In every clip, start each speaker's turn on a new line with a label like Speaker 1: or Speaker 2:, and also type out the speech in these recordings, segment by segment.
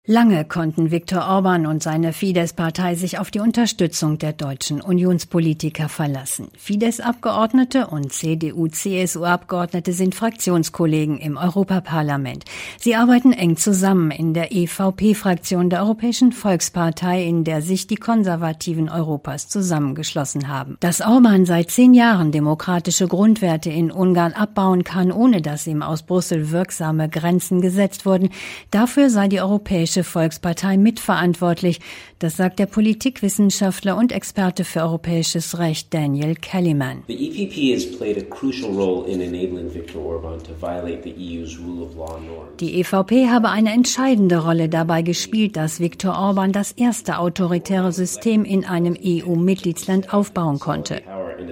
Speaker 1: Lange konnten Viktor Orbán und seine Fidesz-Partei sich auf die Unterstützung der deutschen Unionspolitiker verlassen. Fidesz-Abgeordnete und CDU-CSU-Abgeordnete sind Fraktionskollegen im Europaparlament. Sie arbeiten eng zusammen in der EVP-Fraktion der Europäischen Volkspartei, in der sich die Konservativen Europas zusammengeschlossen haben. Dass Orbán seit 10 Jahren demokratische Grundwerte in Ungarn abbauen kann, ohne dass ihm aus Brüssel wirksame Grenzen gesetzt wurden, dafür sei die Europäische Volkspartei mitverantwortlich. Das sagt der Politikwissenschaftler und Experte für europäisches Recht Daniel Kaliman.
Speaker 2: The EPP has played a crucial role in enabling Viktor Orbán to violate the EU's rule of law norms.
Speaker 1: Die EVP habe eine entscheidende Rolle dabei gespielt, dass Viktor Orbán das erste autoritäre System in einem EU-Mitgliedsland aufbauen konnte.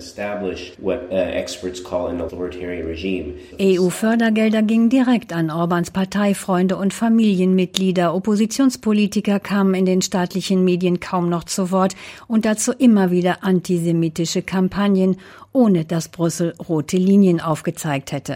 Speaker 1: EU-Fördergelder gingen direkt an Orbáns Parteifreunde und Familienmitglieder. Oppositionspolitiker kamen in den staatlichen Medien kaum noch zu Wort und dazu immer wieder antisemitische Kampagnen, ohne dass Brüssel rote Linien aufgezeigt hätte.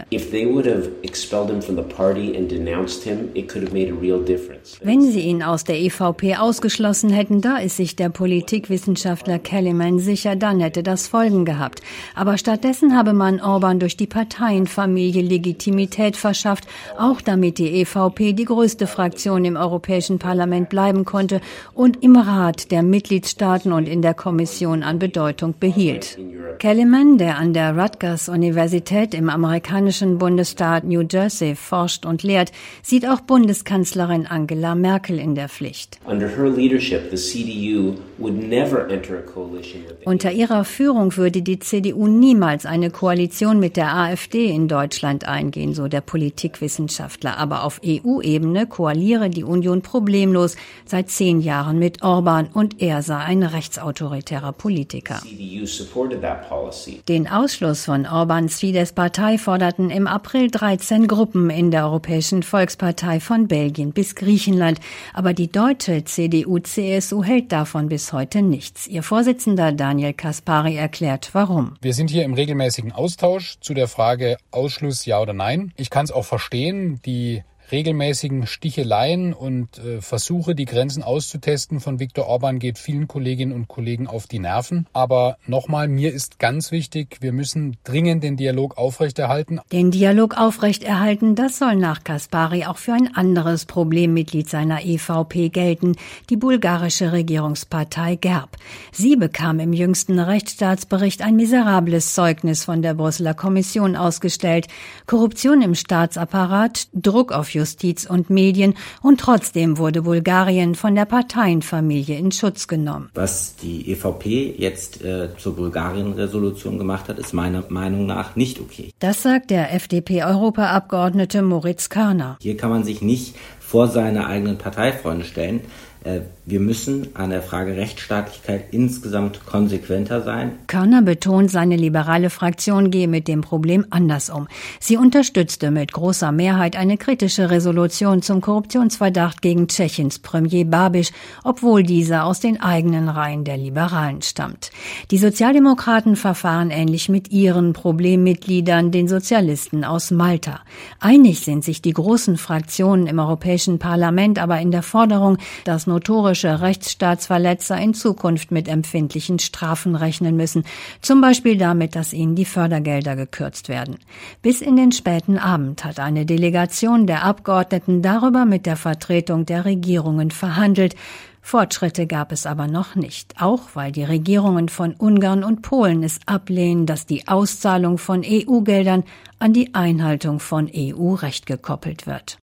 Speaker 1: Wenn sie ihn aus der EVP ausgeschlossen hätten, da ist sich der Politikwissenschaftler Kaliman sicher, dann hätte das Folgen gehabt. Aber stattdessen habe man Orbán durch die Parteienfamilie Legitimität verschafft, auch damit die EVP die größte Fraktion im Europäischen Parlament bleiben konnte und im Rat der Mitgliedstaaten und in der Kommission an Bedeutung behielt. Kaliman, der an der Rutgers-Universität im amerikanischen Bundesstaat New Jersey forscht und lehrt, sieht auch Bundeskanzlerin Angela Merkel in der Pflicht. Unter ihrer Führung würde die CDU niemals eine Koalition mit der AfD in Deutschland eingehen, so der Politikwissenschaftler. Aber auf EU-Ebene koaliere die Union problemlos seit 10 Jahren mit Orbán und er sei ein rechtsautoritärer Politiker. Den Ausschluss von Orbáns Fidesz-Partei forderten im April 13 Gruppen in der Europäischen Volkspartei von Belgien bis Griechenland. Aber die deutsche CDU-CSU hält davon bis heute nichts. Ihr Vorsitzender Daniel Caspary erklärt, warum.
Speaker 3: Wir sind hier im regelmäßigen Austausch zu der Frage Ausschluss ja oder nein. Ich kann es auch verstehen, die regelmäßigen Sticheleien und Versuche, die Grenzen auszutesten von Viktor Orbán geht vielen Kolleginnen und Kollegen auf die Nerven. Aber nochmal, mir ist ganz wichtig, wir müssen dringend den Dialog aufrechterhalten.
Speaker 1: Den Dialog aufrechterhalten, das soll nach Caspary auch für ein anderes Problemmitglied seiner EVP gelten, die bulgarische Regierungspartei GERB. Sie bekam im jüngsten Rechtsstaatsbericht ein miserables Zeugnis von der Brüsseler Kommission ausgestellt. Korruption im Staatsapparat, Druck auf Justiz und Medien und trotzdem wurde Bulgarien von der Parteienfamilie in Schutz genommen.
Speaker 4: Was die EVP jetzt zur Bulgarien-Resolution gemacht hat, ist meiner Meinung nach nicht okay.
Speaker 1: Das sagt der FDP-Europaabgeordnete Moritz Körner.
Speaker 4: Hier kann man sich nicht vor seine eigenen Parteifreunde stellen. Wir müssen an der Frage Rechtsstaatlichkeit insgesamt konsequenter sein.
Speaker 1: Körner betont, seine liberale Fraktion gehe mit dem Problem anders um. Sie unterstützte mit großer Mehrheit eine kritische Resolution zum Korruptionsverdacht gegen Tschechiens Premier Babiš, obwohl dieser aus den eigenen Reihen der Liberalen stammt. Die Sozialdemokraten verfahren ähnlich mit ihren Problemmitgliedern, den Sozialisten aus Malta. Einig sind sich die großen Fraktionen im Europäischen Parlament aber in der Forderung, dass notorische Rechtsstaatsverletzer in Zukunft mit empfindlichen Strafen rechnen müssen, zum Beispiel damit, dass ihnen die Fördergelder gekürzt werden. Bis in den späten Abend hat eine Delegation der Abgeordneten darüber mit der Vertretung der Regierungen verhandelt. Fortschritte gab es aber noch nicht, auch weil die Regierungen von Ungarn und Polen es ablehnen, dass die Auszahlung von EU-Geldern an die Einhaltung von EU-Recht gekoppelt wird.